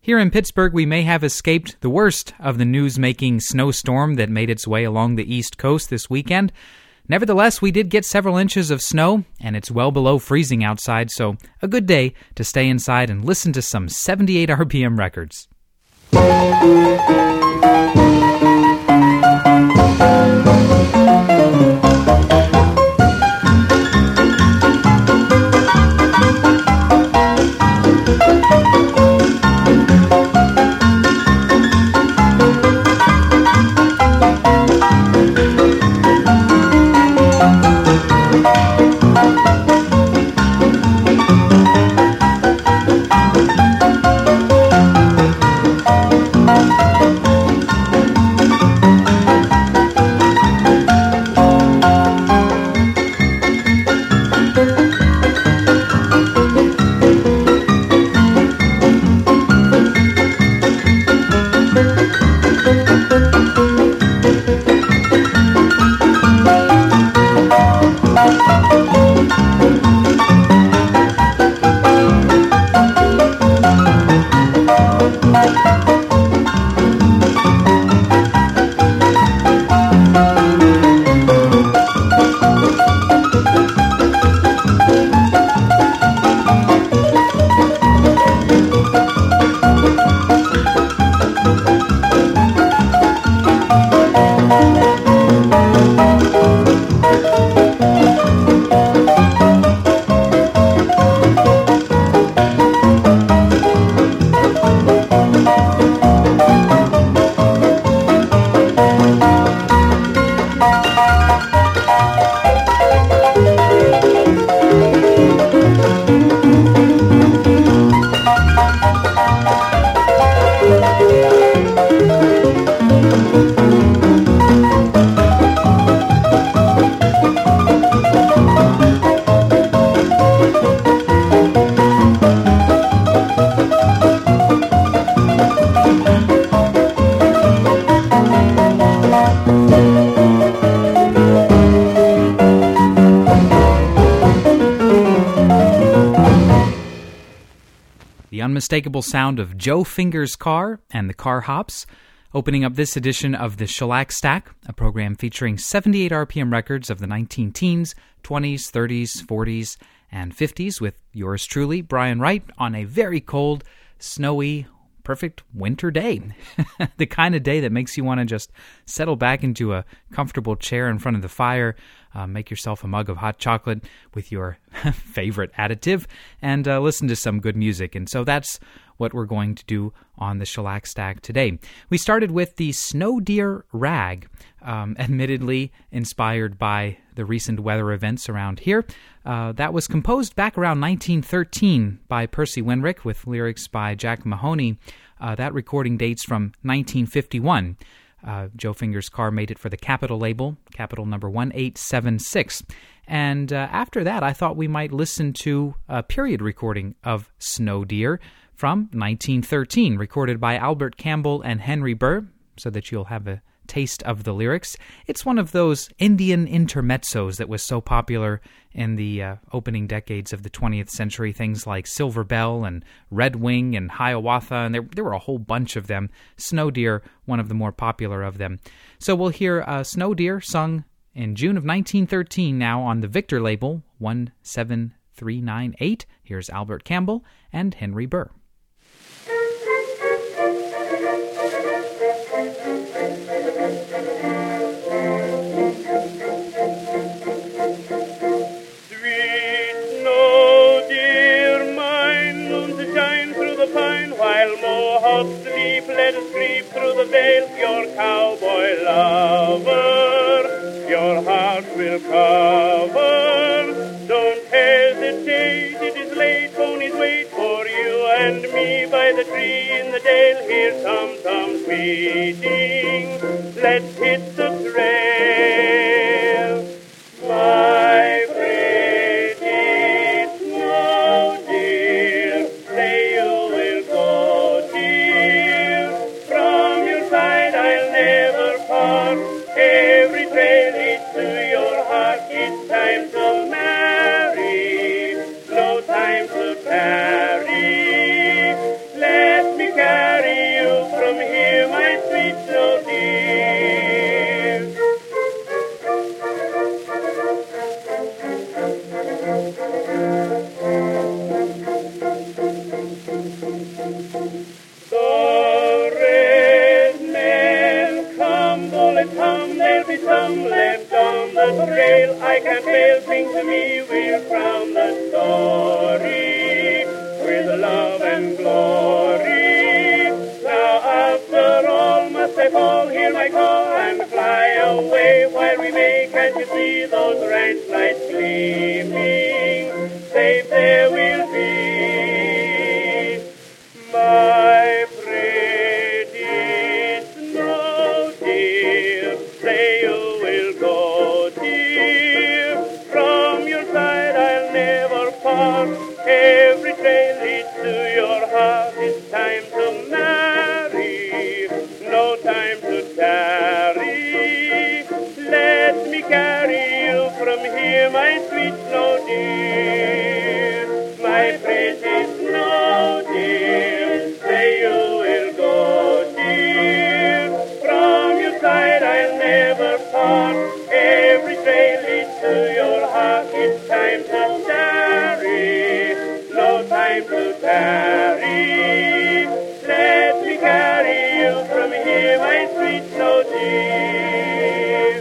Here in Pittsburgh, we may have escaped the worst of the news-making snowstorm that made its way along the East Coast this weekend. Nevertheless, we did get several inches of snow, and it's well below freezing outside, so a good day to stay inside and listen to some 78 RPM records. Unmistakable sound of Joe Finger's Car and the Car Hops, opening up this edition of the Shellac Stack, a program featuring 78 RPM records of the 19-teens, 20s, 30s, 40s, and 50s with yours truly, Brian Wright, on a very cold, snowy, perfect winter day. The kind of day that makes you want to just settle back into a comfortable chair in front of the fire, make yourself a mug of hot chocolate with your favorite additive, and listen to some good music. And so that's what we're going to do on the Shellac Stack today. We started with the Snow Deer Rag, admittedly inspired by the recent weather events around here. That was composed back around 1913 by Percy Winrick with lyrics by Jack Mahoney. That recording dates from 1951. Joe Finger's Car made it for the Capitol label, Capitol number 1876. And after that, I thought we might listen to a period recording of Snow Deer from 1913, recorded by Albert Campbell and Henry Burr, so that you'll have a taste of the lyrics. It's one of those Indian intermezzos that was so popular in the opening decades of the 20th century, things like Silver Bell and Red Wing and Hiawatha, and there were a whole bunch of them. Snow Deer, one of the more popular of them. So we'll hear Snow Deer sung in June of 1913 now on the Victor label, 17398. Here's Albert Campbell and Henry Burr. Sleep, let us creep through the veil, your cowboy lover, your heart will cover. Don't hesitate, it is late, ponies wait for you and me by the tree in the dale. Hear tom-toms beating, let's hit the trail. My pretty snow deer, say you will go. Every trail leads to your heart. It's time to marry, no time to tarry. Let me carry you from here, my sweet snow dear. The red men come, bullets hum, there'll be some left on the trail. I can't fail, sing to me, we'll crown the story with love and glory. Now after all must I fall, hear my call and fly away while we may, can't you see those ranch lights gleaming? Safe there we'll be. My pretty snow dear, say you will go, dear. From your side I'll never part. Every trail leads to your heart. It's time to marry, no time to tarry. Let me carry you from here, my sweet snow dear. My pretty snow dear, say you will go, dear. From your side I'll never part. Every trail leads to your heart. It's time to tarry, no time to tarry. Let me carry you from here, my sweet snow dear.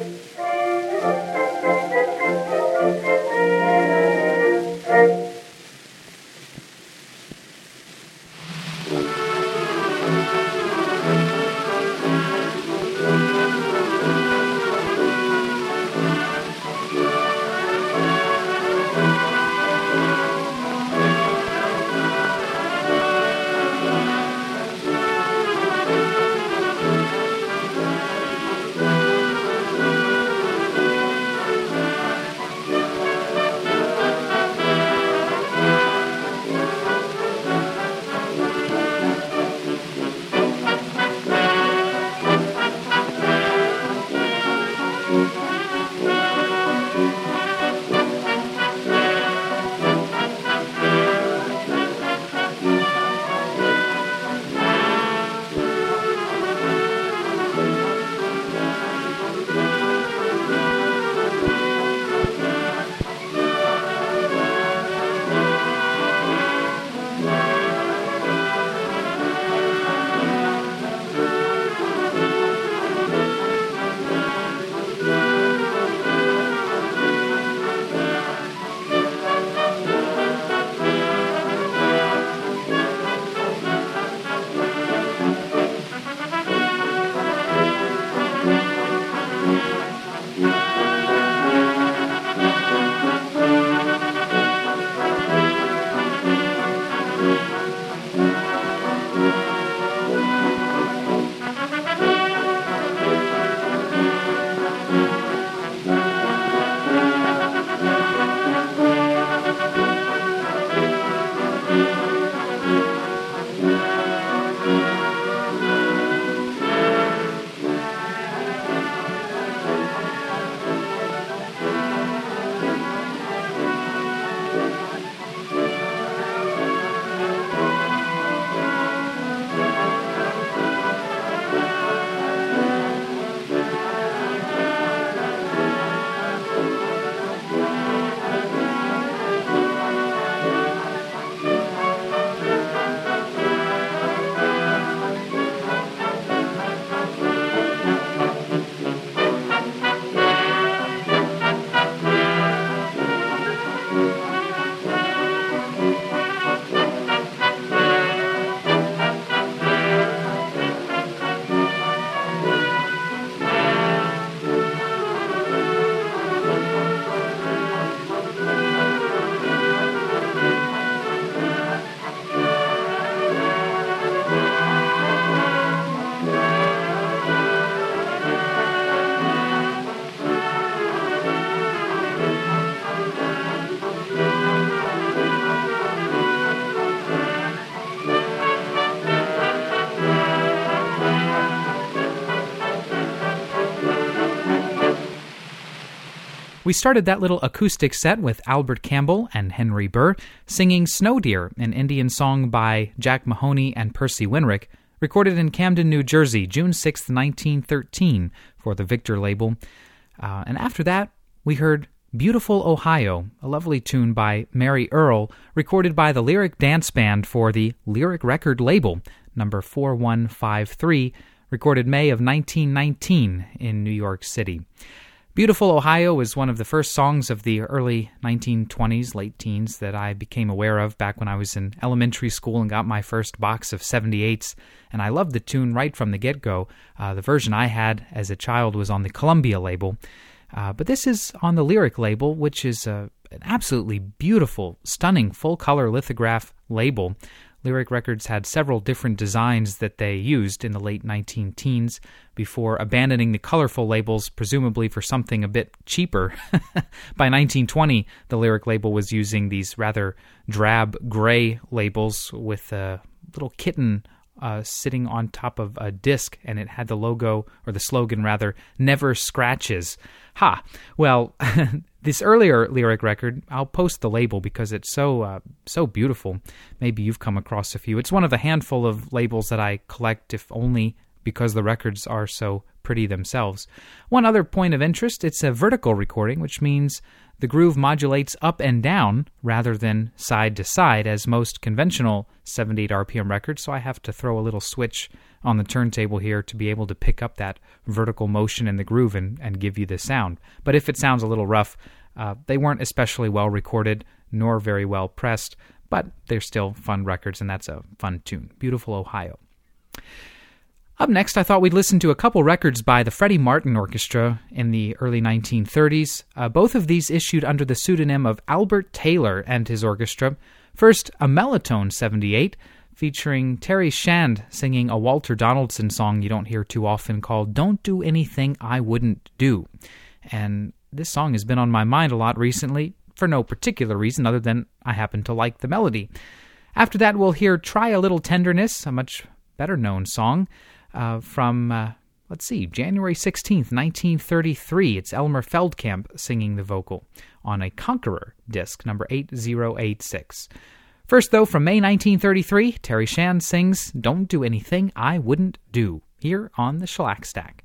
We started that little acoustic set with Albert Campbell and Henry Burr singing Snow Deer, an Indian song by Jack Mahoney and Percy Winrick, recorded in Camden, New Jersey, June 6, 1913, for the Victor label. And after that, we heard Beautiful Ohio, a lovely tune by Mary Earle, recorded by the Lyric Dance Band for the Lyric Record label, number 4153, recorded May of 1919 in New York City. Beautiful Ohio was one of the first songs of the early 1920s, late teens, that I became aware of back when I was in elementary school and got my first box of 78s, and I loved the tune right from the get-go. The version I had as a child was on the Columbia label, but this is on the Lyric label, which is an absolutely beautiful, stunning, full-color lithograph label. Lyric Records had several different designs that they used in the late 19-teens before abandoning the colorful labels, presumably for something a bit cheaper. By 1920, the Lyric label was using these rather drab gray labels with a little kitten sitting on top of a disc, and it had the logo, or the slogan rather, "Never Scratches." Ha! Well, this earlier Lyric record, I'll post the label because it's so beautiful. Maybe you've come across a few. It's one of the handful of labels that I collect, if only because the records are so pretty themselves. One other point of interest, it's a vertical recording, which means the groove modulates up and down rather than side to side, as most conventional 78 RPM records, so I have to throw a little switch on the turntable here to be able to pick up that vertical motion in the groove and give you the sound. But if it sounds a little rough, they weren't especially well recorded, nor very well pressed, but they're still fun records, and that's a fun tune. Beautiful Ohio. Up next, I thought we'd listen to a couple records by the Freddie Martin Orchestra in the early 1930s. Both of these issued under the pseudonym of Albert Taylor and his orchestra. First, a Melotone 78, featuring Terry Shand singing a Walter Donaldson song you don't hear too often called "Don't Do Anything I Wouldn't Do." And this song has been on my mind a lot recently, for no particular reason other than I happen to like the melody. After that, we'll hear Try a Little Tenderness, a much better-known song, from, January 16th, 1933. It's Elmer Feldkamp singing the vocal on a Conqueror disc, number 8086. First, though, from May 1933, Terry Shand sings Don't Do Anything I Wouldn't Do, here on the Shellac Stack.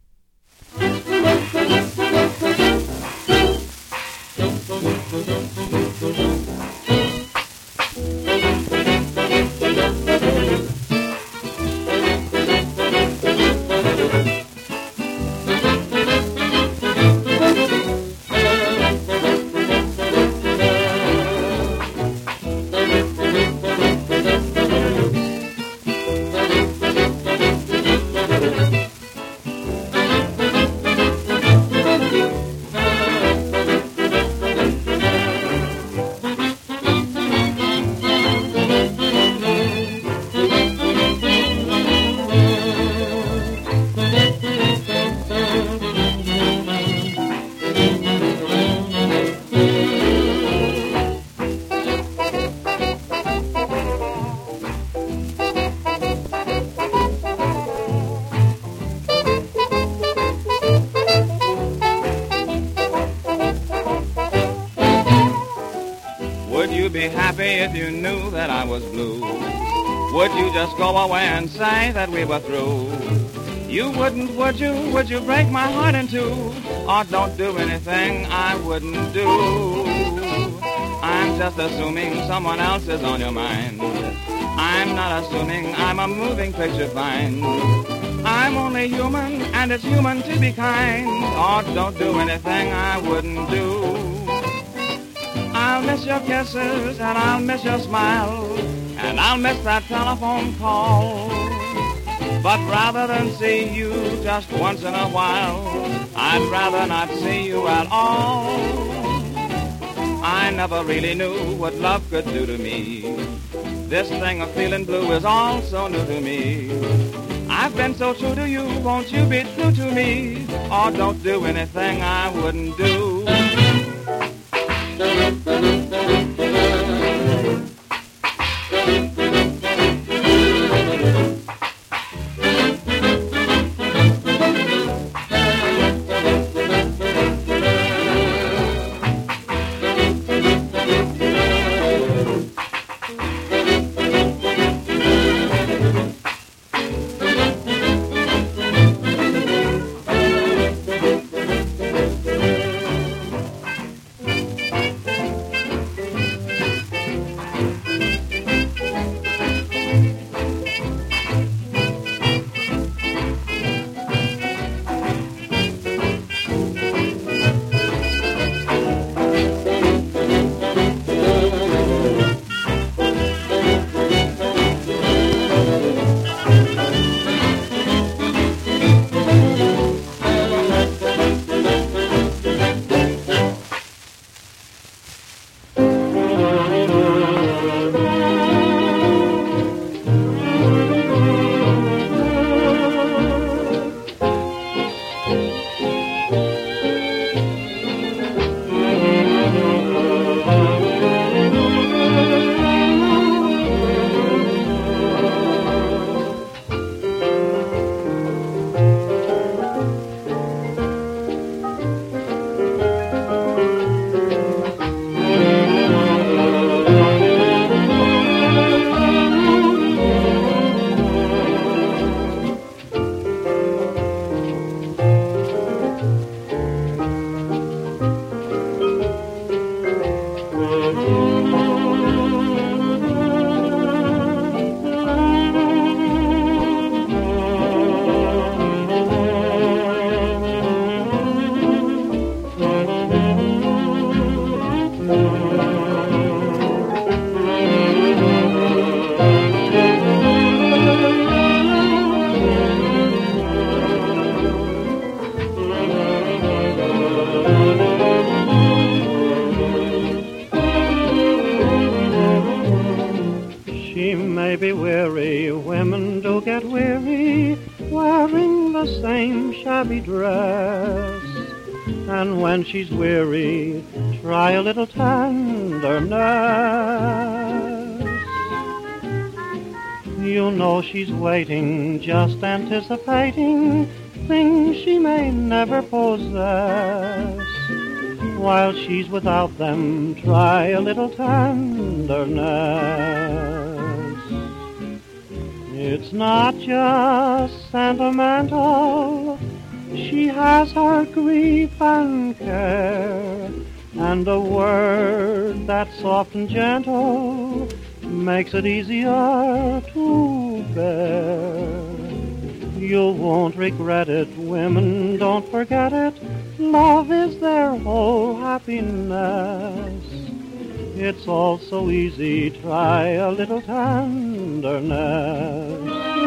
If you knew that I was blue, would you just go away and say that we were through? You wouldn't, would you? Would you break my heart in two? Or don't do anything I wouldn't do? I'm just assuming someone else is on your mind. I'm not assuming I'm a moving picture find. I'm only human, and it's human to be kind. Or don't do anything I wouldn't do. I'll miss your kisses, and I'll miss your smile, and I'll miss that telephone call. But rather than see you just once in a while, I'd rather not see you at all. I never really knew what love could do to me. This thing of feeling blue is all so new to me. I've been so true to you, won't you be true to me? Or don't do anything I wouldn't do. pretty, wearing the same shabby dress. And when she's weary, try a little tenderness. You'll know she's waiting, just anticipating things she may never possess. While she's without them, try a little tenderness. It's not just sentimental. She has her grief and care, and a word that's soft and gentle makes it easier to bear. You won't regret it, women, don't forget it. Love is their whole happiness. It's all so easy, try a little tenderness.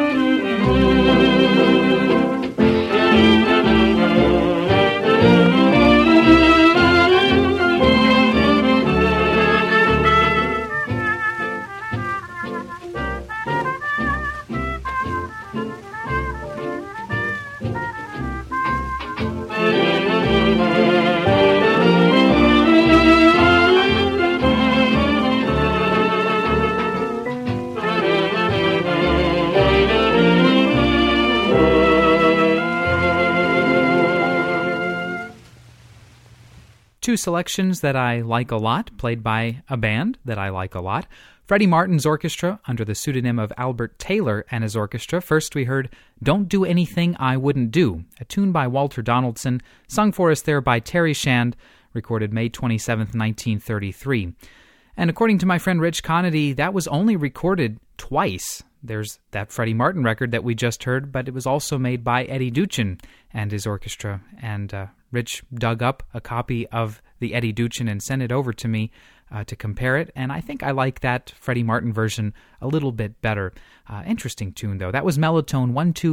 Two selections that I like a lot, played by a band that I like a lot. Freddie Martin's orchestra, under the pseudonym of Albert Taylor and his orchestra. First we heard Don't Do Anything I Wouldn't Do, a tune by Walter Donaldson, sung for us there by Terry Shand, recorded May 27, 1933. And according to my friend Rich Conity, that was only recorded twice. There's that Freddie Martin record that we just heard, but it was also made by Eddie Duchin and his orchestra. And Rich dug up a copy of the Eddie Duchin and sent it over to me to compare it. And I think I like that Freddie Martin version a little bit better. Interesting tune, though. That was Mellotone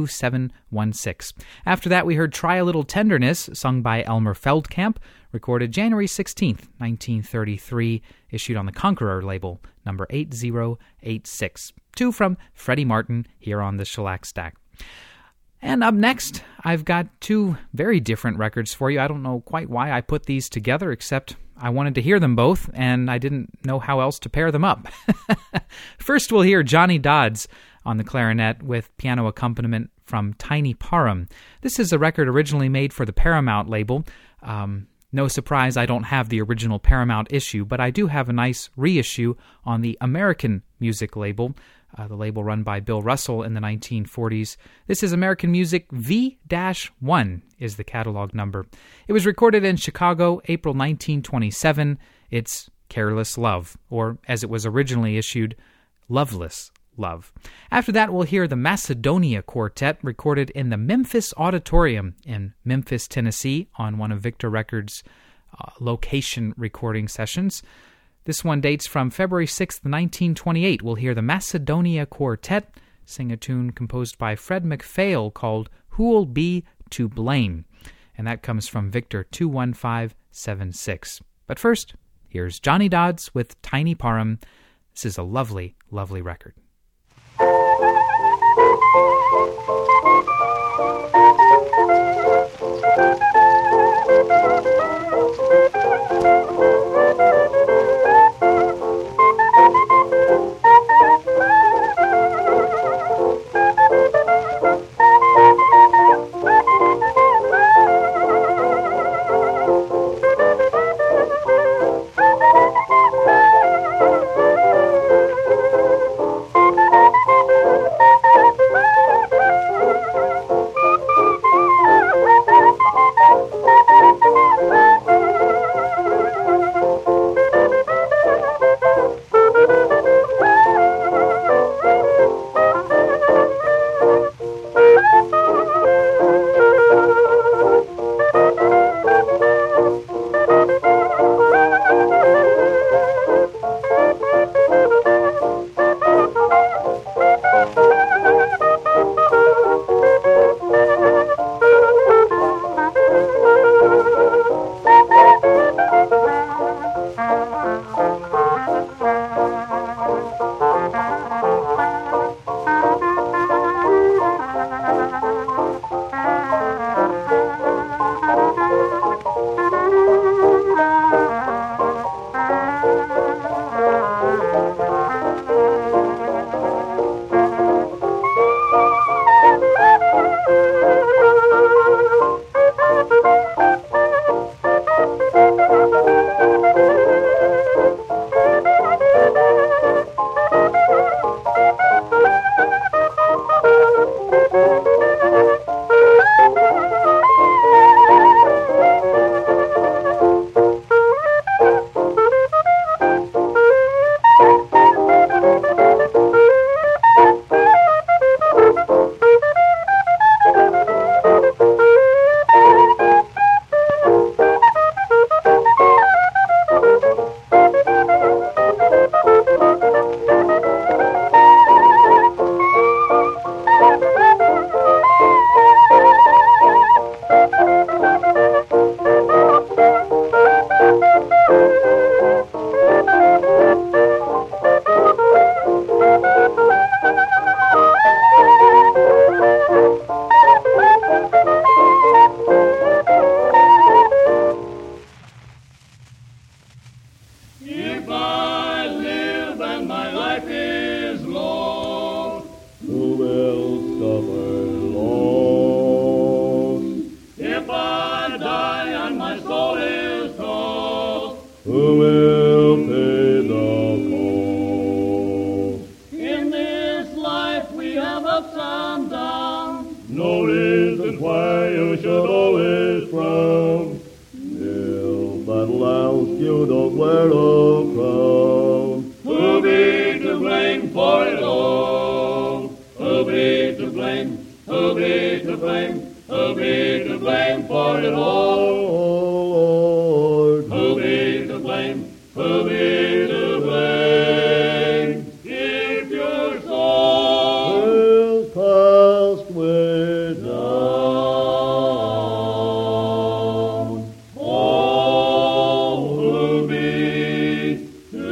12716. After that, we heard Try a Little Tenderness, sung by Elmer Feldkamp, recorded January 16th, 1933, issued on the Conqueror label, number 8086. Two from Freddie Martin here on the Shellac Stack. And up next, I've got two very different records for you. I don't know quite why I put these together, except I wanted to hear them both, and I didn't know how else to pair them up. First, we'll hear Johnny Dodds on the clarinet with piano accompaniment from Tiny Parham. This is a record originally made for the Paramount label. No surprise, I don't have the original Paramount issue, but I do have a nice reissue on the American Music label, the label run by Bill Russell in the 1940s. This is American Music V-1 is the catalog number. It was recorded in Chicago, April 1927. It's Careless Love, or as it was originally issued, Loveless Love. After that, we'll hear the Macedonia Quartet, recorded in the Memphis Auditorium in Memphis, Tennessee, on one of Victor Records' location recording sessions. This one dates from February 6th, 1928. We'll hear the Macedonia Quartet sing a tune composed by Fred MacPhail called Who'll Be to Blame? And that comes from Victor 21576. But first, here's Johnny Dodds with Tiny Parham. This is a lovely, lovely record. no reason why you should always frown. If that'll ask you, don't wear a crown. Who'll be to blame for it all? Who'll be to blame? Who'll be to blame? Who'll be to blame for it all? Lord, who'll be to blame? Who'll be to blame? If your soul is cast way down, oh, who'll be to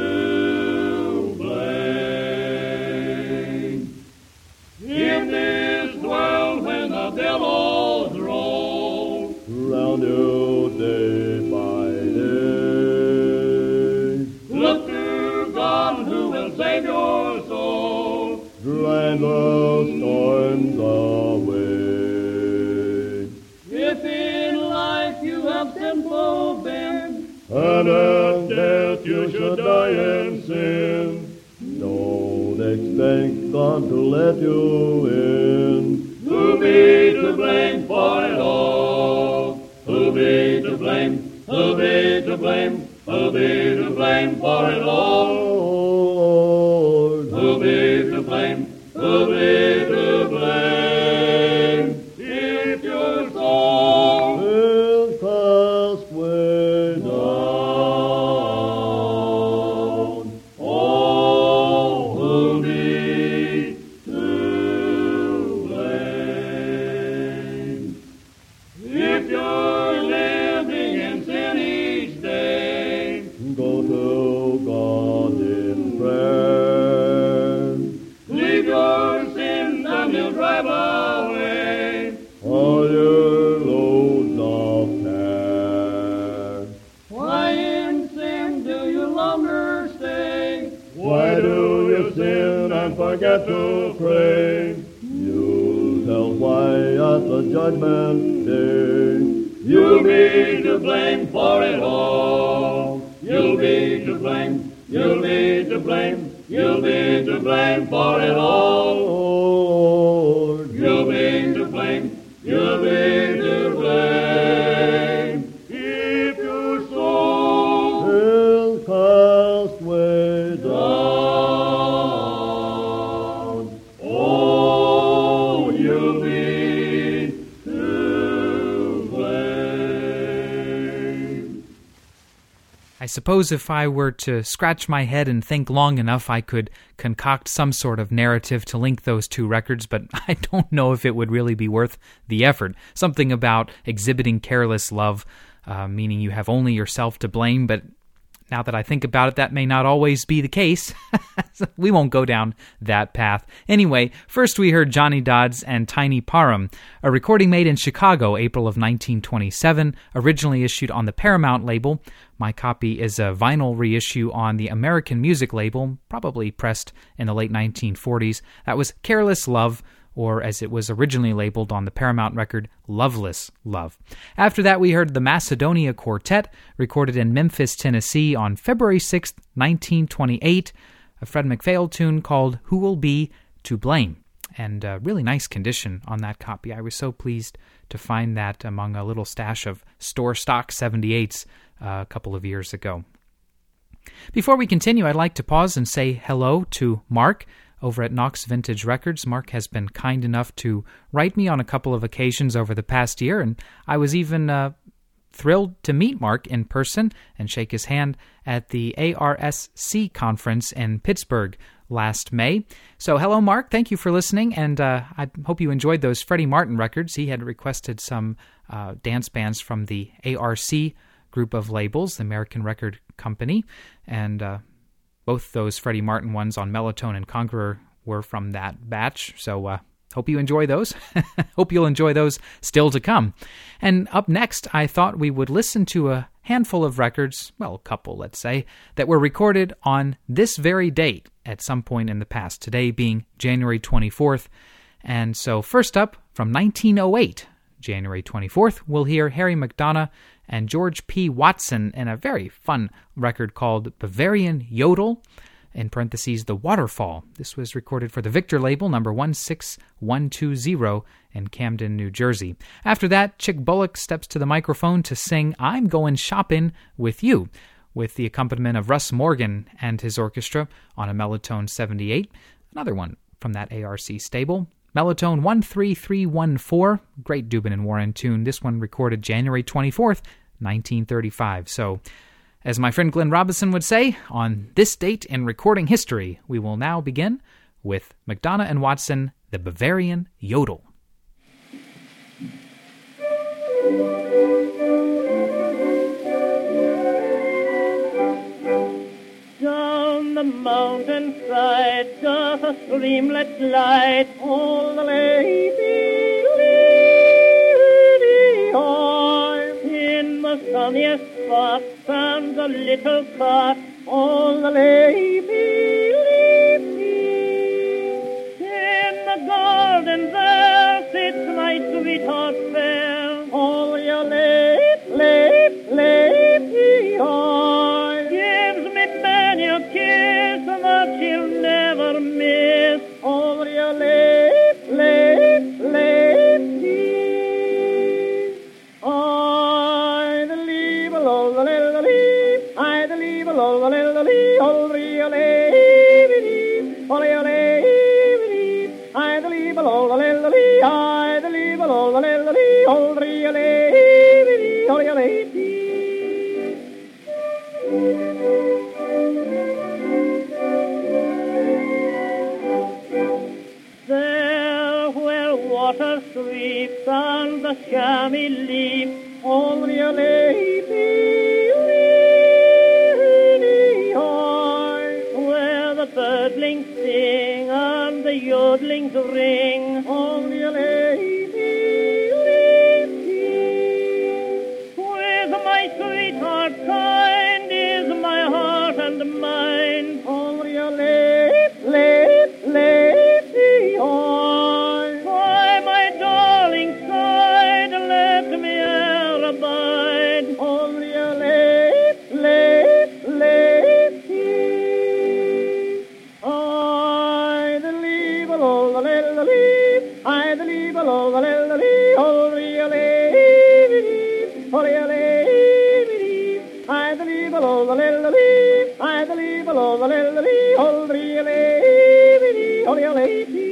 blame? In this world when the billows roll round you day by day, look to God who will save your soul, drive the storms away. If in life you have sinful been, and in death you should die in sin, don't expect God to let you in. Who'll be to blame for it all? Who'll be to blame? Who'll be to blame? Who'll be to blame for it all? Lord, who'll be to blame? Who'll be to blame? If your soul is cast way down, oh, who'll be to blame? If you're living in sin each day, go to God in prayer. Leave your sins and He'll drive away all your loads of care. Why in sin do you longer stay? Why do you sin and forget to pray? You'll tell why at the judgment day. You'll be to blame for it all. You'll be to blame. You'll be to blame. You'll be to blame for it all. Lord, you'll be to blame. You'll be to blame. If your soul is cast way down, oh, you'll be to blame. I suppose if I were to scratch my head and think long enough, I could concoct some sort of narrative to link those two records, but I don't know if it would really be worth the effort. Something about exhibiting careless love, meaning you have only yourself to blame, but now that I think about it, that may not always be the case. We won't go down that path. Anyway, first we heard Johnny Dodds and Tiny Parham, a recording made in Chicago, April of 1927, originally issued on the Paramount label. My copy is a vinyl reissue on the American Music label, probably pressed in the late 1940s. That was Careless Love, or as it was originally labeled on the Paramount record, Loveless Love. After that, we heard the Macedonia Quartet, recorded in Memphis, Tennessee on February 6, 1928, a Fred MacPhail tune called Who Will Be to Blame, and really nice condition on that copy. I was so pleased to find that among a little stash of store stock 78s a couple of years ago. Before we continue, I'd like to pause and say hello to Mark over at Knox Vintage Records. Mark has been kind enough to write me on a couple of occasions over the past year, and I was even thrilled to meet Mark in person and shake his hand at the ARSC conference in Pittsburgh last May. So hello, Mark. Thank you for listening, and I hope you enjoyed those Freddie Martin records. He had requested some dance bands from the ARC group of labels, the American Record Company, and both those Freddie Martin ones on Melotone and Conqueror were from that batch, so hope you enjoy those. Hope you'll enjoy those still to come. And up next, I thought we would listen to a handful of records, well, a couple, let's say, that were recorded on this very date at some point in the past, today being January 24th. And so first up, from 1908, January 24th, we'll hear Harry McDonough and George P. Watson in a very fun record called Bavarian Yodel. in parentheses, The Waterfall. This was recorded for the Victor label, number 16120 in Camden, New Jersey. After that, Chick Bullock steps to the microphone to sing I'm Goin' Shoppin' With You, with the accompaniment of Russ Morgan and his orchestra on a Mellotone 78, another one from that ARC stable. Mellotone 13314, great Dubin and Warren tune. This one recorded January 24th, 1935. So, as my friend Glenn Robinson would say, on this date in recording history, we will now begin with McDonough and Watson, the Bavarian Yodel. Down the mountainside doth a streamlet glide, all the lady, in the sunniest spot stands a little cot, all the lady, in the garden there sits my sweetheart fair, all your lady, gives me many a kiss that she'll never miss, all your lady. There where water sweeps on the chamois leaf, only a lady, where the birdlings sing and the yodelings ring, only a lady, with my sweetheart kind is my heart and mind, only a lady, by my darling side, let me e'er abide, only a lady, I the leave all the lily, I the leave all the lily, only a lady, only a lady, I the leave all the lily, I the leave all the lily, only a lady, only a lady.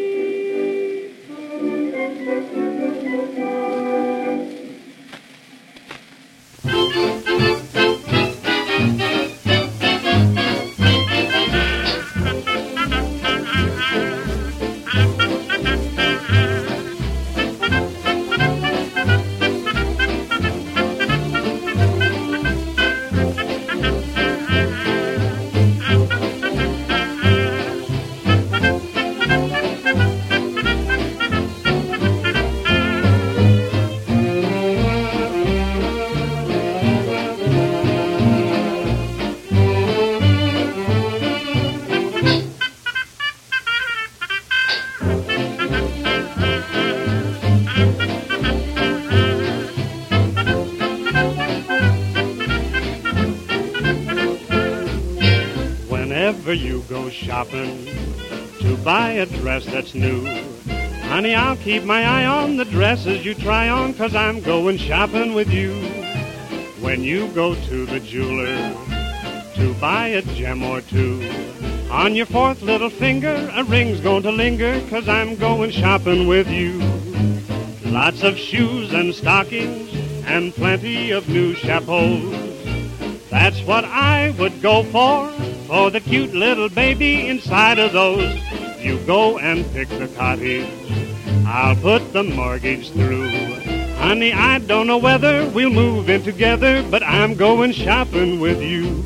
You go shopping to buy a dress that's new. Honey, I'll keep my eye on the dresses you try on, 'cause I'm going shopping with you. When you go to the jeweler to buy a gem or two, on your fourth little finger a ring's going to linger, 'cause I'm going shopping with you. Lots of shoes and stockings and plenty of new chapeaux. That's what I would go for the cute little baby inside of those. You go and pick the cottage, I'll put the mortgage through. Honey, I don't know whether we'll move in together, but I'm going shopping with you.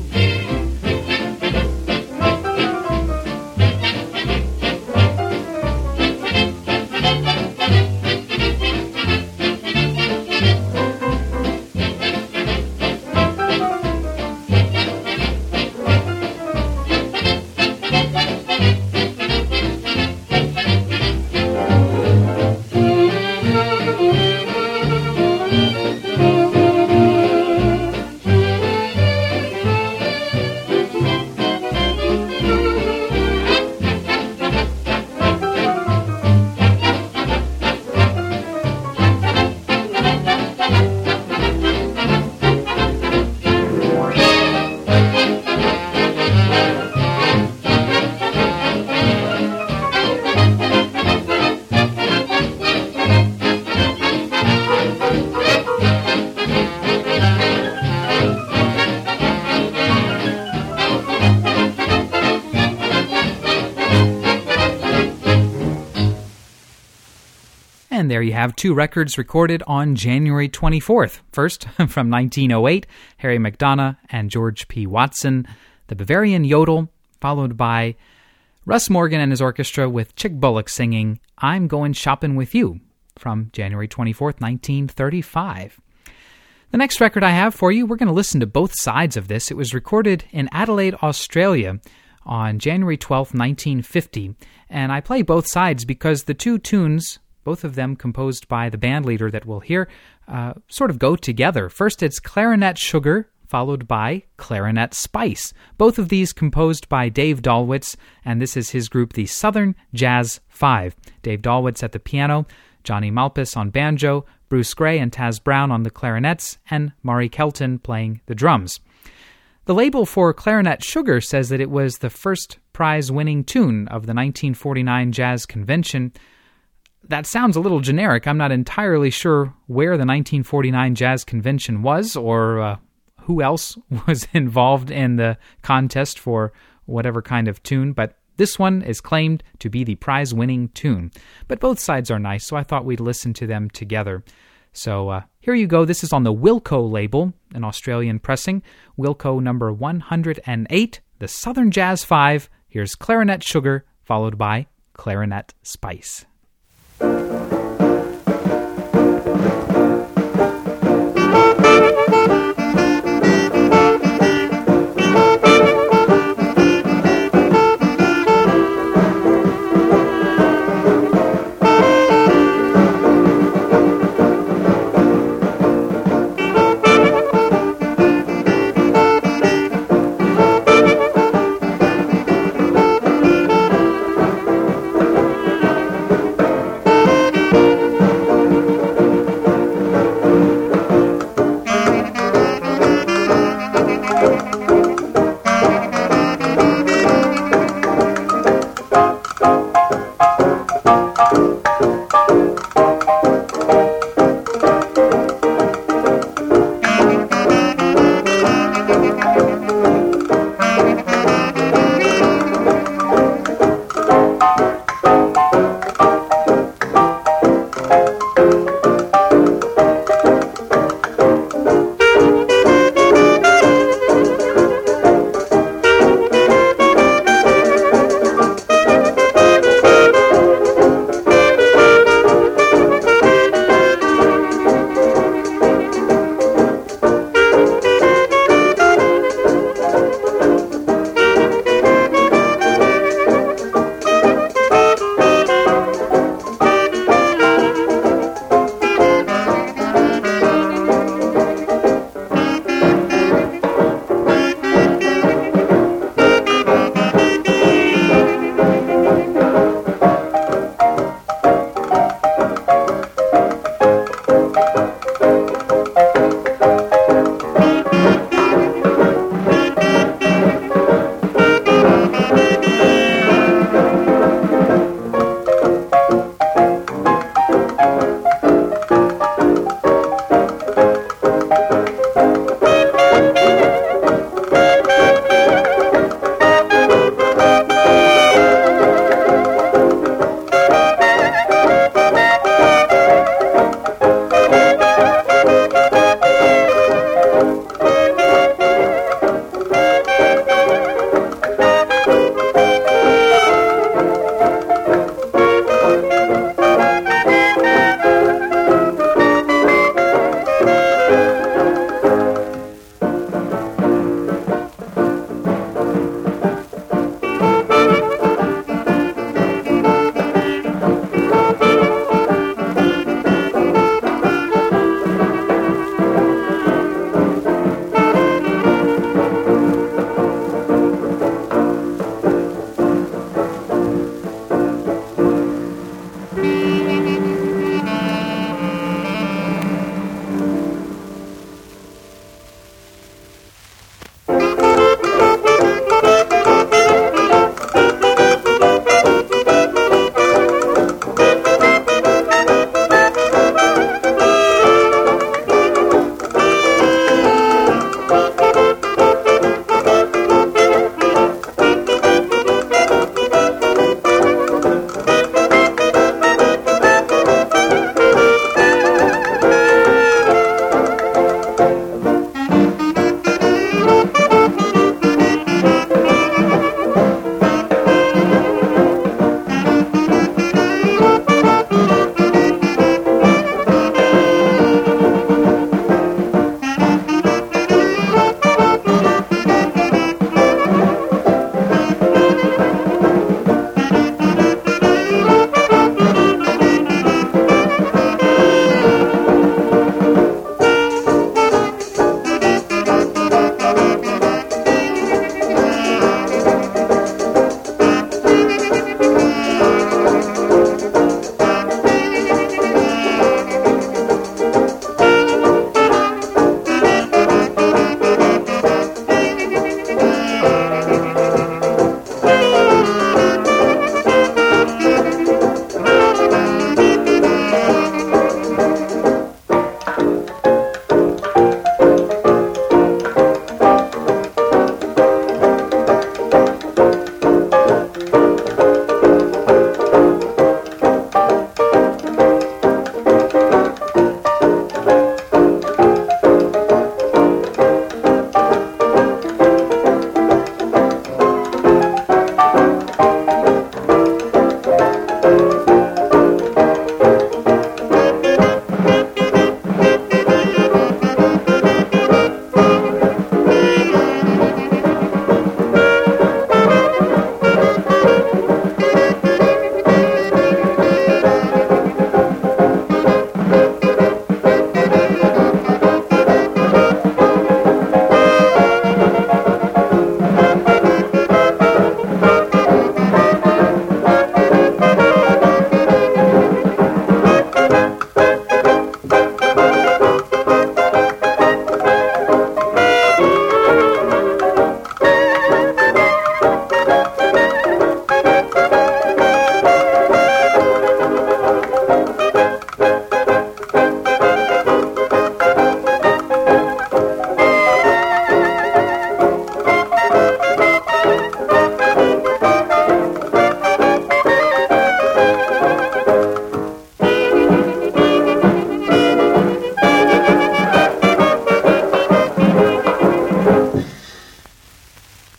And there you have two records recorded on January 24th. First, from 1908, Harry McDonough and George P. Watson, The Bavarian Yodel, followed by Russ Morgan and his orchestra with Chick Bullock singing I'm Goin' Shoppin' With You from January 24th, 1935. The next record I have for you, we're going to listen to both sides of this. It was recorded in Adelaide, Australia on January 12th, 1950, and I play both sides because the two tunes, both of them composed by the band leader that we'll hear, sort of go together. First, it's Clarinet Sugar, followed by Clarinet Spice. Both of these composed by Dave Dalwitz, and this is his group, the Southern Jazz Five. Dave Dalwitz at the piano, Johnny Malpas on banjo, Bruce Gray and Taz Brown on the clarinets, and Maury Kelton playing the drums. The label for Clarinet Sugar says that it was the first prize-winning tune of the 1949 Jazz Convention. That sounds a little generic. I'm not entirely sure where the 1949 Jazz Convention was or who else was involved in the contest for whatever kind of tune, but this one is claimed to be the prize-winning tune. But both sides are nice, so I thought we'd listen to them together. So here you go. This is on the Wilco label, an Australian pressing. Wilco number 108, the Southern Jazz Five. Here's Clarinet Sugar, followed by Clarinet Spice.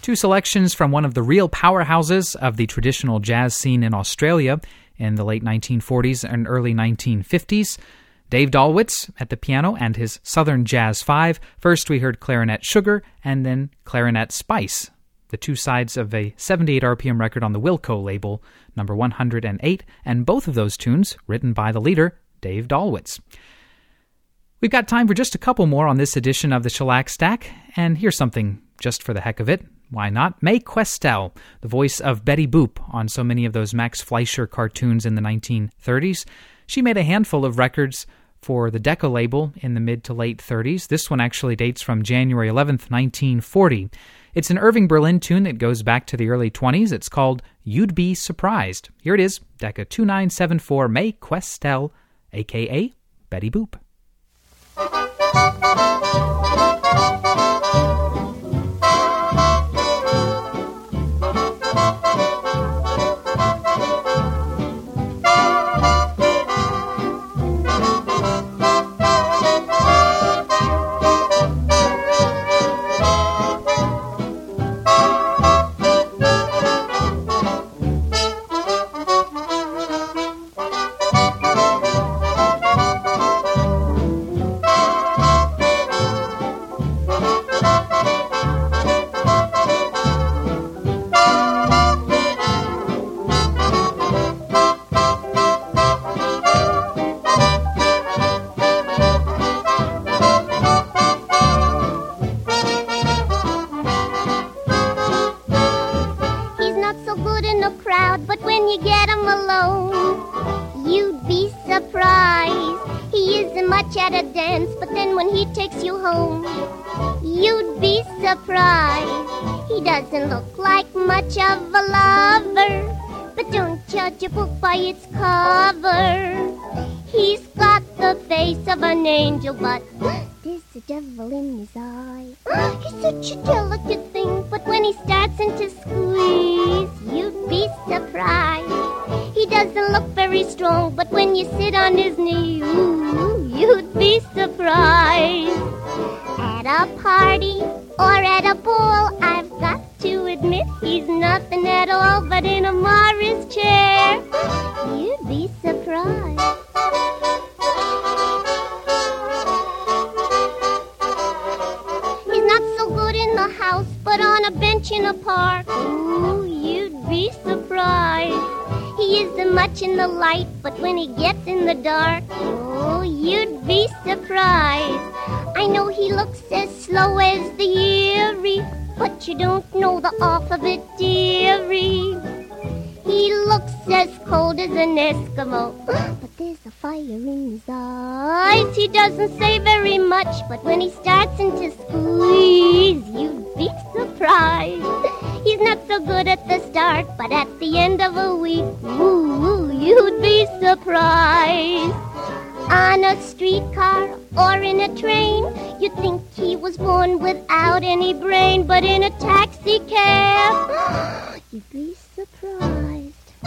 Two selections from one of the real powerhouses of the traditional jazz scene in Australia in the late 1940s and early 1950s. Dave Dalwitz at the piano and his Southern Jazz Five. First we heard Clarinet Sugar and then Clarinet Spice, the two sides of a 78 RPM record on the Wilco label, number 108, and both of those tunes written by the leader, Dave Dalwitz. We've got time for just a couple more on this edition of the Shellac Stack, and here's something just for the heck of it. Why not? Mae Questel, the voice of Betty Boop on so many of those Max Fleischer cartoons in the 1930s. She made a handful of records for the Decca label in the mid to late 30s. This one actually dates from January 11th, 1940. It's an Irving Berlin tune that goes back to the early 20s. It's called You'd Be Surprised. Here it is, Decca 2974, Mae Questel, a.k.a. Betty Boop. But there's the devil in his eye. He's such a delicate thing, but when he starts in to squeeze, you'd be surprised. He doesn't look very strong, but when you sit on his knee, ooh, you'd be surprised. At a party or at a ball, I've got to admit he's nothing at all but in a Morris chair. You'd be surprised. But on a bench in a park, ooh, you'd be surprised. He isn't much in the light, but when he gets in the dark, oh, you'd be surprised. I know he looks as slow as the Erie, but you don't know the alphabet, dearie. He looks as cold as an Eskimo, but there's a fire in his eyes. He doesn't say very much, but when he starts in to squeeze, you'd be surprised. He's not so good at the start, but at the end of a week, ooh, you'd be surprised. On a streetcar or in a train, you'd think he was born without any brain, but in a taxi cab, you'd be surprised.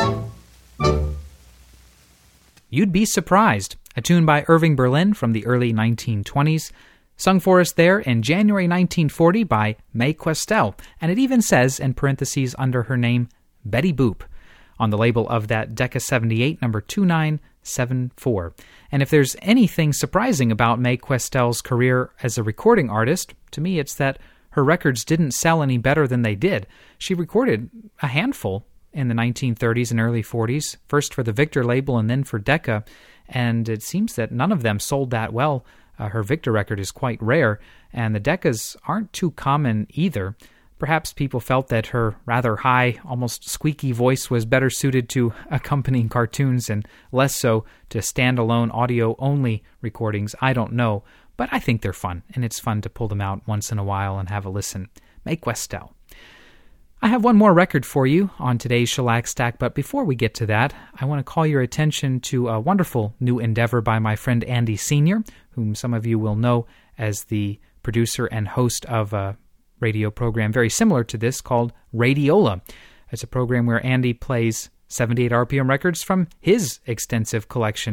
You'd Be Surprised, a tune by Irving Berlin from the early 1920s, sung for us there in January 1940 by Mae Questel, and it even says, in parentheses under her name, Betty Boop, on the label of that Decca 78, number 2974. And if there's anything surprising about Mae Questel's career as a recording artist, to me it's that her records didn't sell any better than they did. She recorded a handful in the 1930s and early 40s, first for the Victor label and then for Decca, and it seems that none of them sold that well. Her Victor record is quite rare, and the Deccas aren't too common either. Perhaps people felt that her rather high, almost squeaky voice was better suited to accompanying cartoons and less so to standalone audio-only recordings. I don't know, but I think they're fun, and it's fun to pull them out once in a while and have a listen. Mae Questel. I have one more record for you on today's Shellac Stack, but before we get to that, I want to call your attention to a wonderful new endeavor by my friend Andy Sr., whom some of you will know as the producer and host of a radio program very similar to this called Radiola. It's a program where Andy plays 78 RPM records from his extensive collection,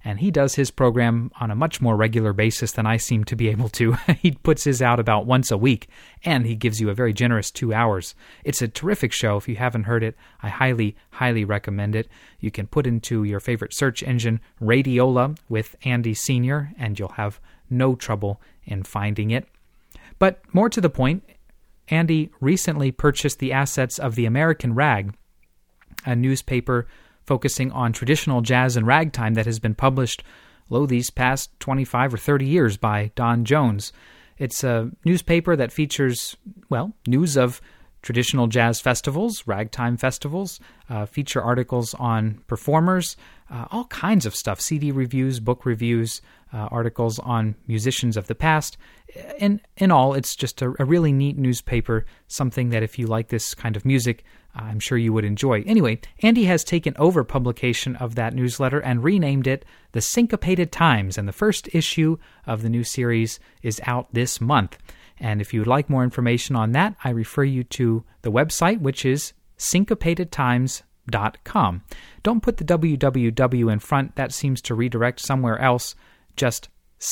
and he does his program on a much more regular basis than I seem to be able to. He puts his out about once a week, and he gives you a very generous 2 hours. It's a terrific show. If you haven't heard it, I highly, highly recommend it. You can put into your favorite search engine Radiola with Andy Sr., and you'll have no trouble in finding it. But more to the point, Andy recently purchased the assets of the American Rag, a newspaper focusing on traditional jazz and ragtime that has been published, these past 25 or 30 years by Don Jones. It's a newspaper that features, news of traditional jazz festivals, ragtime festivals, feature articles on performers, all kinds of stuff, CD reviews, book reviews, articles on musicians of the past. In all, it's just a really neat newspaper, something that if you like this kind of music, I'm sure you would enjoy. Anyway, Andy has taken over publication of that newsletter and renamed it The Syncopated Times, and the first issue of the new series is out this month. And if you would like more information on that, I refer you to the website, which is syncopatedtimes.com. Don't put the www in front. That seems to redirect somewhere else. Just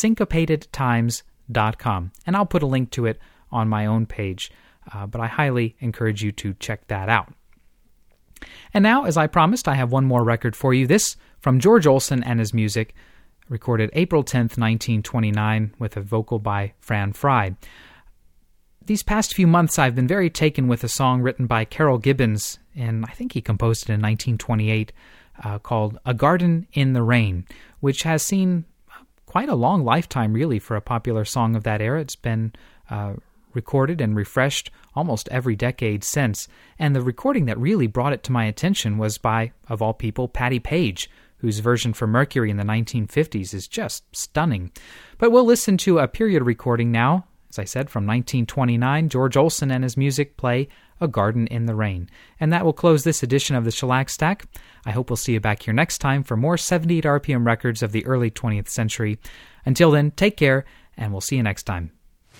syncopatedtimes.com. And I'll put a link to it on my own page. But I highly encourage you to check that out. And now, as I promised, I have one more record for you. This from George Olsen and his music, recorded April 10th, 1929, with a vocal by Fran Fry. These past few months, I've been very taken with a song written by Carol Gibbons, and I think he composed it in 1928, called A Garden in the Rain, which has seen quite a long lifetime, really, for a popular song of that era. It's been recorded and refreshed almost every decade since, and the recording that really brought it to my attention was by, of all people, Patti Page, whose version for Mercury in the 1950s is just stunning. But we'll listen to a period recording now. As I said, from 1929, George Olsen and his music play A Garden in the Rain. And that will close this edition of the Shellac Stack. I hope we'll see you back here next time for more 78 RPM records of the early 20th century. Until then, take care, and we'll see you next time.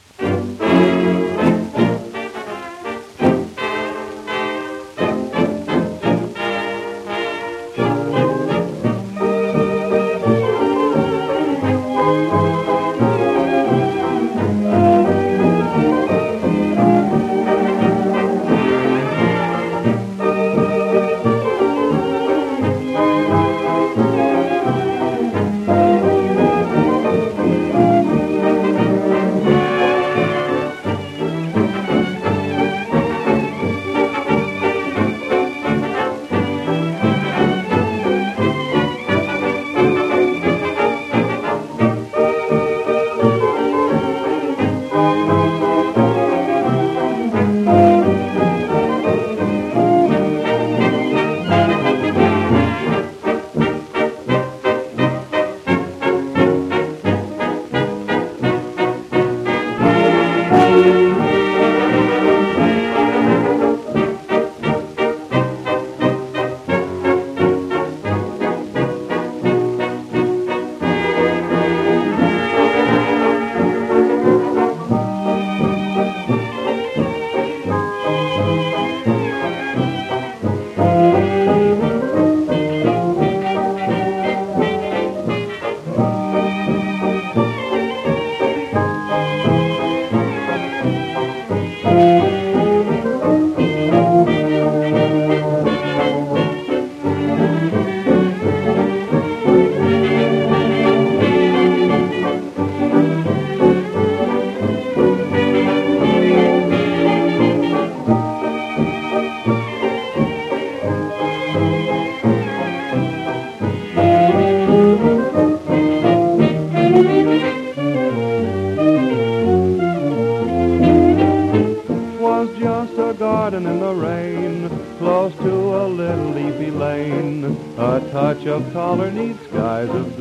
garden in the rain, close to a little leafy lane. A touch of color neath skies of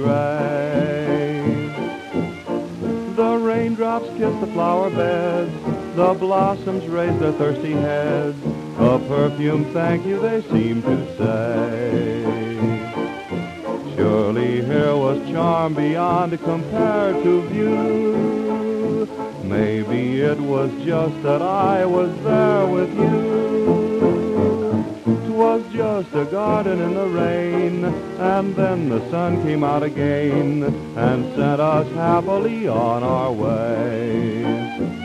gray. The raindrops kiss the flower beds, the blossoms raise their thirsty heads. A perfume thank you they seem to say. Surely here was charm beyond compare to view. Maybe it was just that I was there with you. was just a garden in the rain, and then the sun came out again and sent us happily on our way.